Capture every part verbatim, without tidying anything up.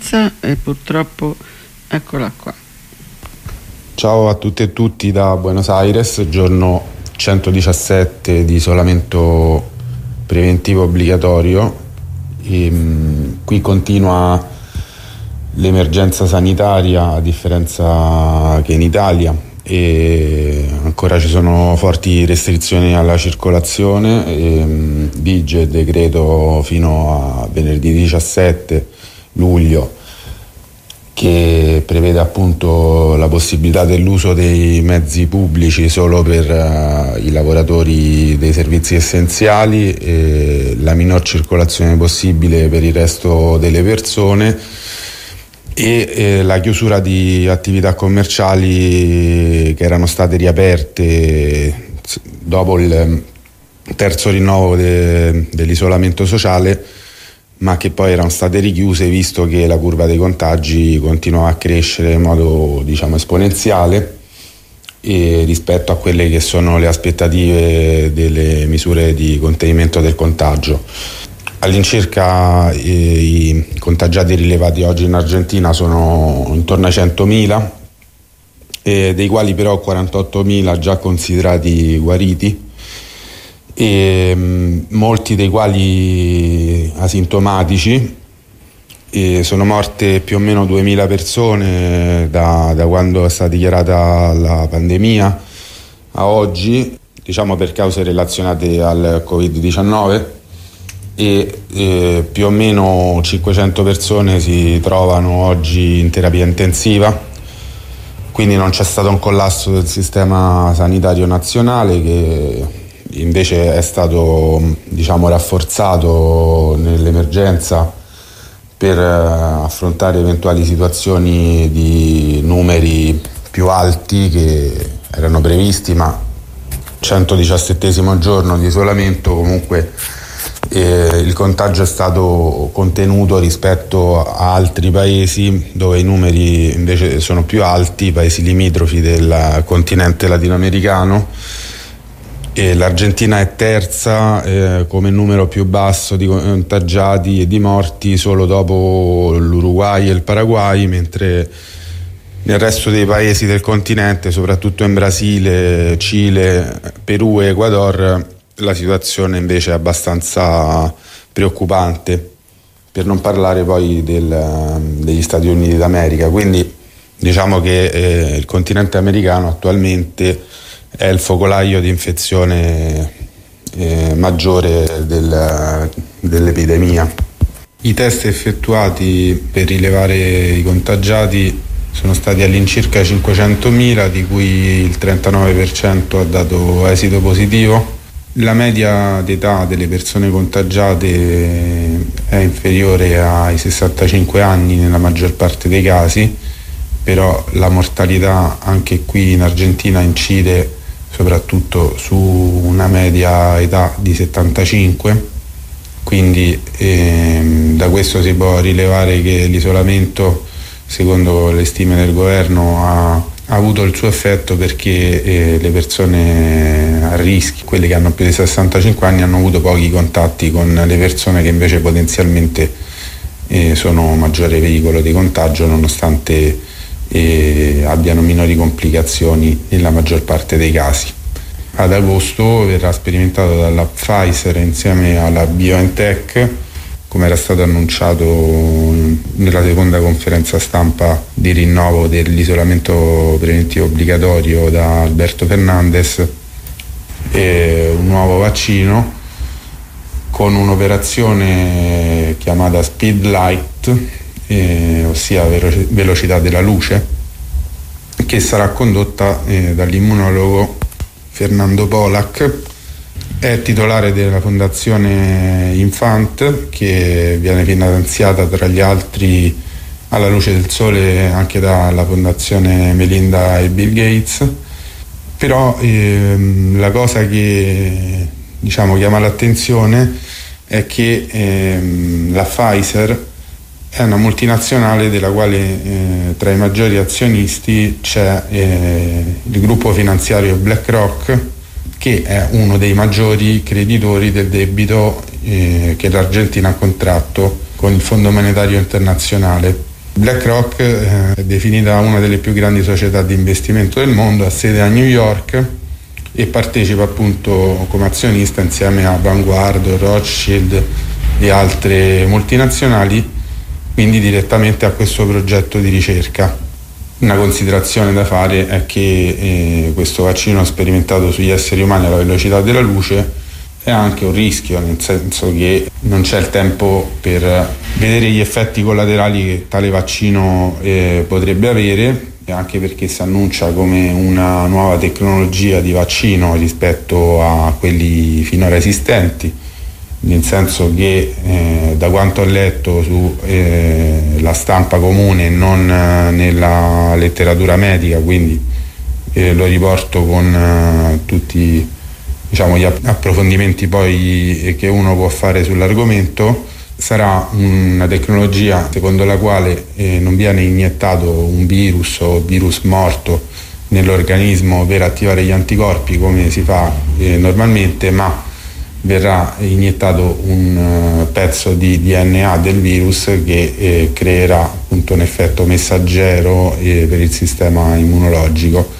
distanza e purtroppo eccola qua. Ciao a tutte e tutti da Buenos Aires, giorno centodiciassette di isolamento preventivo obbligatorio. E, mh, qui continua l'emergenza sanitaria, a differenza che in Italia, e ancora ci sono forti restrizioni alla circolazione. E, mh, vige il decreto fino a venerdì diciassette luglio che prevede appunto la possibilità dell'uso dei mezzi pubblici solo per uh, i lavoratori dei servizi essenziali, e la minor circolazione possibile per il resto delle persone, e eh, la chiusura di attività commerciali che erano state riaperte dopo il terzo rinnovo de, dell'isolamento sociale, ma che poi erano state richiuse visto che la curva dei contagi continuava a crescere in modo, diciamo, esponenziale, e rispetto a quelle che sono le aspettative delle misure di contenimento del contagio. All'incirca eh, i contagiati rilevati oggi in Argentina sono intorno ai centomila, eh, dei quali però quarantottomila già considerati guariti, e mh, molti dei quali asintomatici. E sono morte più o meno duemila persone da, da quando è stata dichiarata la pandemia a oggi, diciamo per cause relazionate al covid diciannove, e eh, più o meno cinquecento persone si trovano oggi in terapia intensiva. Quindi non c'è stato un collasso del sistema sanitario nazionale, che invece è stato, diciamo, rafforzato nell'emergenza per affrontare eventuali situazioni di numeri più alti che erano previsti, ma centodiciassettesimo giorno di isolamento comunque eh, il contagio è stato contenuto rispetto a altri paesi dove i numeri invece sono più alti, paesi limitrofi del continente latinoamericano. E l'Argentina è terza eh, come numero più basso di contagiati e di morti, solo dopo l'Uruguay e il Paraguay, mentre nel resto dei paesi del continente, soprattutto in Brasile, Cile, Perù e Ecuador, la situazione invece è abbastanza preoccupante, per non parlare poi del, degli Stati Uniti d'America. Quindi diciamo che eh, il continente americano attualmente è il focolaio di infezione eh, maggiore del, dell'epidemia. I test effettuati per rilevare i contagiati sono stati all'incirca cinquecentomila, di cui il trentanove per cento ha dato esito positivo. La media d'età delle persone contagiate è inferiore ai sessantacinque anni nella maggior parte dei casi, però la mortalità anche qui in Argentina incide soprattutto su una media età di settantacinque, quindi ehm, da questo si può rilevare che l'isolamento, secondo le stime del governo, ha, ha avuto il suo effetto, perché eh, le persone a rischio, quelle che hanno più di sessantacinque anni, hanno avuto pochi contatti con le persone che invece potenzialmente eh, sono maggiore veicolo di contagio, nonostante e abbiano minori complicazioni nella maggior parte dei casi. Ad agosto verrà sperimentato dalla Pfizer insieme alla BioNTech, come era stato annunciato nella seconda conferenza stampa di rinnovo dell'isolamento preventivo obbligatorio da Alberto Fernandez, e un nuovo vaccino con un'operazione chiamata Speed Light, Eh, ossia velo- velocità della luce, che sarà condotta eh, dall'immunologo Fernando Polac. È titolare della fondazione Infant, che viene finanziata tra gli altri alla luce del sole anche dalla fondazione Melinda e Bill Gates. Però ehm, la cosa che, diciamo, chiama l'attenzione è che ehm, la Pfizer è una multinazionale della quale eh, tra i maggiori azionisti c'è eh, il gruppo finanziario BlackRock, che è uno dei maggiori creditori del debito eh, che l'Argentina ha contratto con il Fondo Monetario Internazionale. BlackRock eh, è definita una delle più grandi società di investimento del mondo, ha sede a New York e partecipa appunto come azionista insieme a Vanguard, Rothschild e altre multinazionali, quindi direttamente a questo progetto di ricerca. Una considerazione da fare è che eh, questo vaccino sperimentato sugli esseri umani alla velocità della luce è anche un rischio, nel senso che non c'è il tempo per vedere gli effetti collaterali che tale vaccino eh, potrebbe avere, e anche perché si annuncia come una nuova tecnologia di vaccino rispetto a quelli finora esistenti, nel senso che eh, da quanto ho letto sulla eh, stampa comune, non eh, nella letteratura medica, quindi eh, lo riporto con eh, tutti diciamo, gli approfondimenti poi che uno può fare sull'argomento, sarà una tecnologia secondo la quale eh, non viene iniettato un virus o virus morto nell'organismo per attivare gli anticorpi come si fa eh, normalmente, ma verrà iniettato un uh, pezzo di D N A del virus che eh, creerà appunto un effetto messaggero eh, per il sistema immunologico.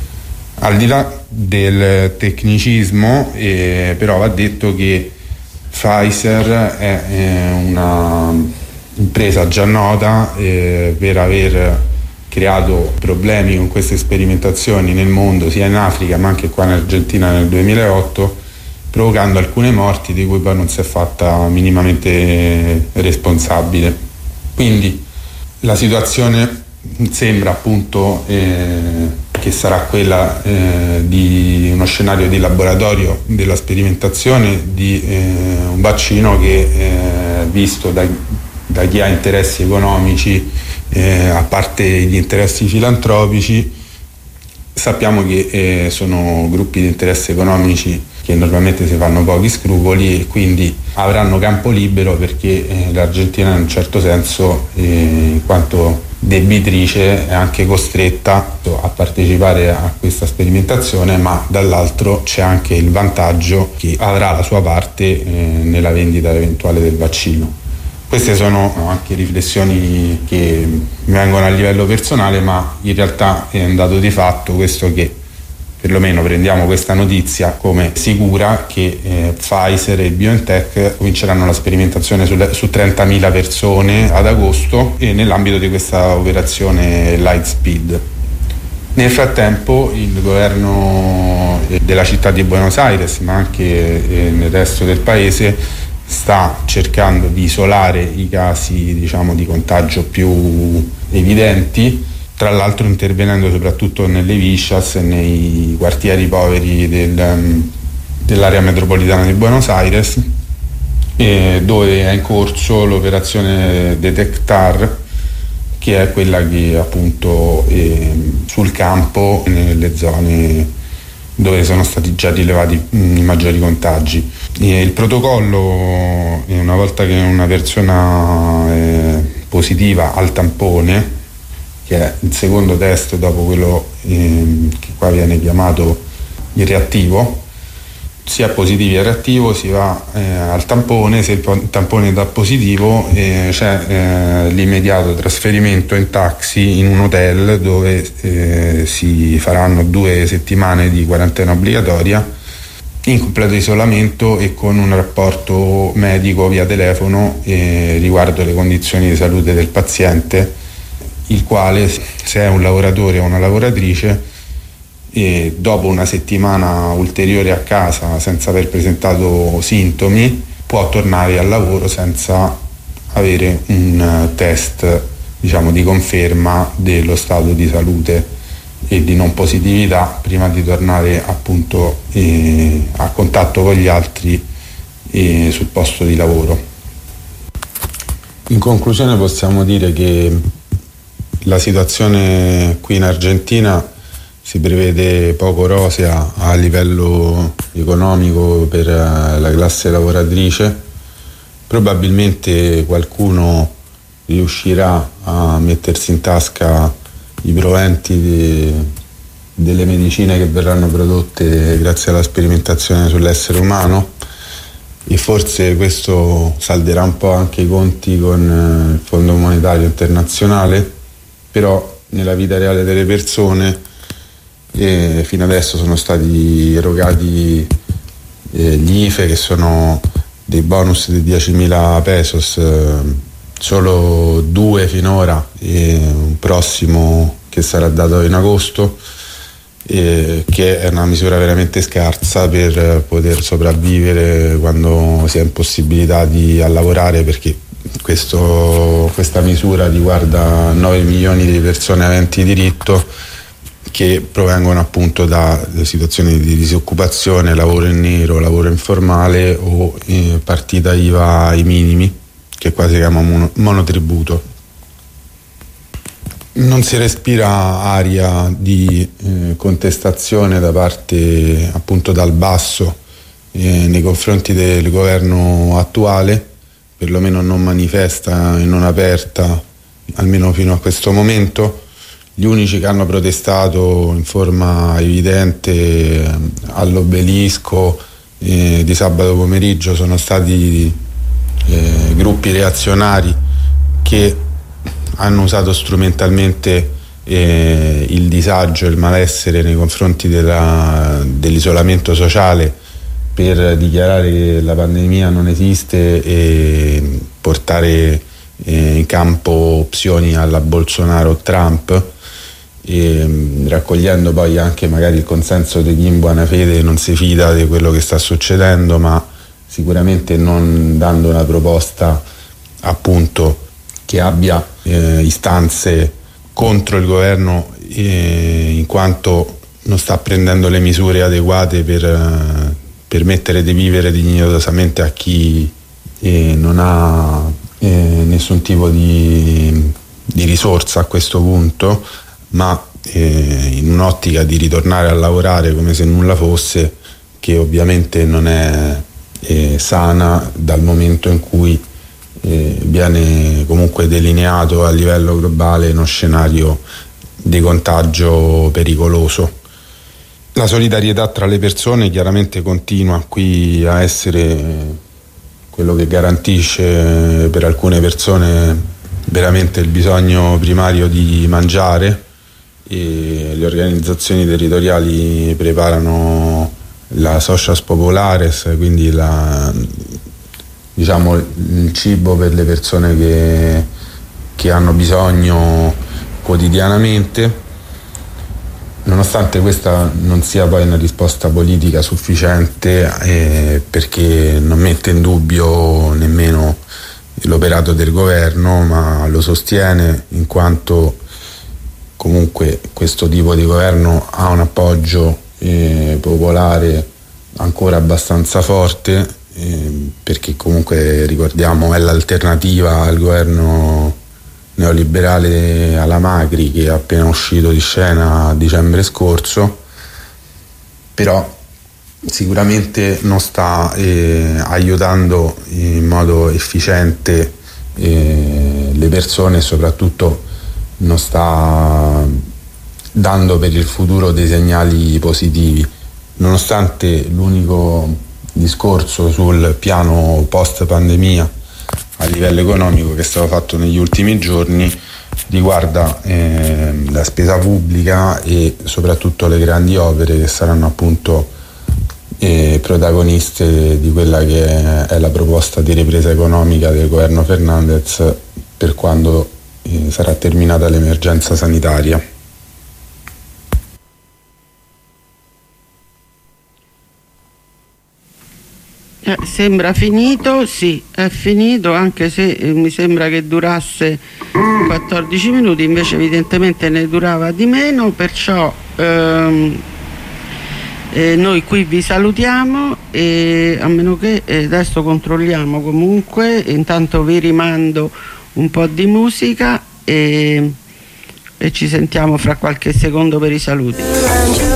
Al di là del tecnicismo, eh, però va detto che Pfizer è eh, una impresa già nota eh, per aver creato problemi con queste sperimentazioni nel mondo, sia in Africa ma anche qua in Argentina nel duemilaotto, provocando alcune morti di cui poi non si è fatta minimamente responsabile. Quindi la situazione sembra appunto eh, che sarà quella eh, di uno scenario di laboratorio della sperimentazione di eh, un vaccino che eh, visto da, da chi ha interessi economici, eh, a parte gli interessi filantropici, sappiamo che eh, sono gruppi di interessi economici che normalmente si fanno pochi scrupoli e quindi avranno campo libero, perché eh, l'Argentina in un certo senso eh, in quanto debitrice è anche costretta a partecipare a questa sperimentazione, ma dall'altro c'è anche il vantaggio che avrà la sua parte eh, nella vendita eventuale del vaccino. Queste sono anche riflessioni che mi vengono a livello personale, ma in realtà è un dato di fatto questo, che perlomeno prendiamo questa notizia come sicura, che eh, Pfizer e BioNTech cominceranno la sperimentazione su, su trentamila persone ad agosto e nell'ambito di questa operazione Lightspeed. Nel frattempo il governo della città di Buenos Aires, ma anche eh, nel resto del paese, sta cercando di isolare i casi diciamo di contagio più evidenti, tra l'altro intervenendo soprattutto nelle Vicias e nei quartieri poveri del, dell'area metropolitana di Buenos Aires, eh, dove è in corso l'operazione Detectar, che è quella che appunto eh, sul campo, nelle zone dove sono stati già rilevati i maggiori contagi. E il protocollo, una volta che una persona è positiva al tampone, che è il secondo test dopo quello eh, che qua viene chiamato il reattivo, sia positivo che reattivo, si va eh, al tampone. Se il tampone dà positivo eh, c'è eh, l'immediato trasferimento in taxi in un hotel dove eh, si faranno due settimane di quarantena obbligatoria in completo isolamento e con un rapporto medico via telefono eh, riguardo le condizioni di salute del paziente, il quale, se è un lavoratore o una lavoratrice, e dopo una settimana ulteriore a casa senza aver presentato sintomi, può tornare al lavoro senza avere un test diciamo di conferma dello stato di salute e di non positività prima di tornare appunto eh, a contatto con gli altri eh, sul posto di lavoro. In conclusione possiamo dire che la situazione qui in Argentina si prevede poco rosea a livello economico per la classe lavoratrice. Probabilmente qualcuno riuscirà a mettersi in tasca i proventi de, delle medicine che verranno prodotte grazie alla sperimentazione sull'essere umano, e forse questo salderà un po' anche i conti con il Fondo Monetario Internazionale, però nella vita reale delle persone eh, fino adesso sono stati erogati eh, gli I F E, che sono dei bonus di diecimila pesos, eh, solo due finora e un prossimo che sarà dato in agosto, eh, che è una misura veramente scarsa per poter sopravvivere quando si è impossibilitati a lavorare, perché questo, questa misura riguarda nove milioni di persone aventi diritto che provengono appunto da situazioni di disoccupazione, lavoro in nero, lavoro informale o eh, partita I V A ai minimi, che qua si chiama mono, monotributo. Non si respira aria di eh, contestazione da parte appunto dal basso eh, nei confronti del governo attuale, perlomeno non manifesta e non aperta, almeno fino a questo momento. Gli unici che hanno protestato in forma evidente eh, all'obelisco eh, di sabato pomeriggio sono stati eh, gruppi reazionari che hanno usato strumentalmente eh, il disagio e il malessere nei confronti della, dell'isolamento sociale per dichiarare che la pandemia non esiste e portare eh, in campo opzioni alla Bolsonaro-Trump, e raccogliendo poi anche magari il consenso di chi in buona fede non si fida di quello che sta succedendo, ma sicuramente non dando una proposta appunto che abbia eh, istanze contro il governo, eh, in quanto non sta prendendo le misure adeguate per eh, permettere di vivere dignitosamente a chi eh, non ha eh, nessun tipo di, di risorsa a questo punto, ma eh, in un'ottica di ritornare a lavorare come se nulla fosse, che ovviamente non è eh, sana dal momento in cui eh, viene comunque delineato a livello globale uno scenario di contagio pericoloso. La solidarietà tra le persone chiaramente continua qui a essere quello che garantisce per alcune persone veramente il bisogno primario di mangiare, e le organizzazioni territoriali preparano la socias populares, quindi la, diciamo, il cibo per le persone che, che hanno bisogno quotidianamente. Nonostante questa non sia poi una risposta politica sufficiente, eh, perché non mette in dubbio nemmeno l'operato del governo, ma lo sostiene in quanto comunque questo tipo di governo ha un appoggio eh, popolare ancora abbastanza forte, eh, perché comunque ricordiamo è l'alternativa al governo neoliberale alla Macri, che è appena uscito di scena a dicembre scorso, però sicuramente non sta eh, aiutando in modo efficiente eh, le persone, e soprattutto non sta dando per il futuro dei segnali positivi, nonostante l'unico discorso sul piano post pandemia a livello economico che è stato fatto negli ultimi giorni riguarda eh, la spesa pubblica e soprattutto le grandi opere, che saranno appunto eh, protagoniste di quella che è, è la proposta di ripresa economica del governo Fernandez per quando eh, sarà terminata l'emergenza sanitaria. Eh, sembra finito, sì, è finito, anche se eh, mi sembra che durasse quattordici minuti, invece evidentemente ne durava di meno, perciò ehm, eh, noi qui vi salutiamo, e a meno che eh, adesso controlliamo comunque, intanto vi rimando un po' di musica e, e ci sentiamo fra qualche secondo per i saluti.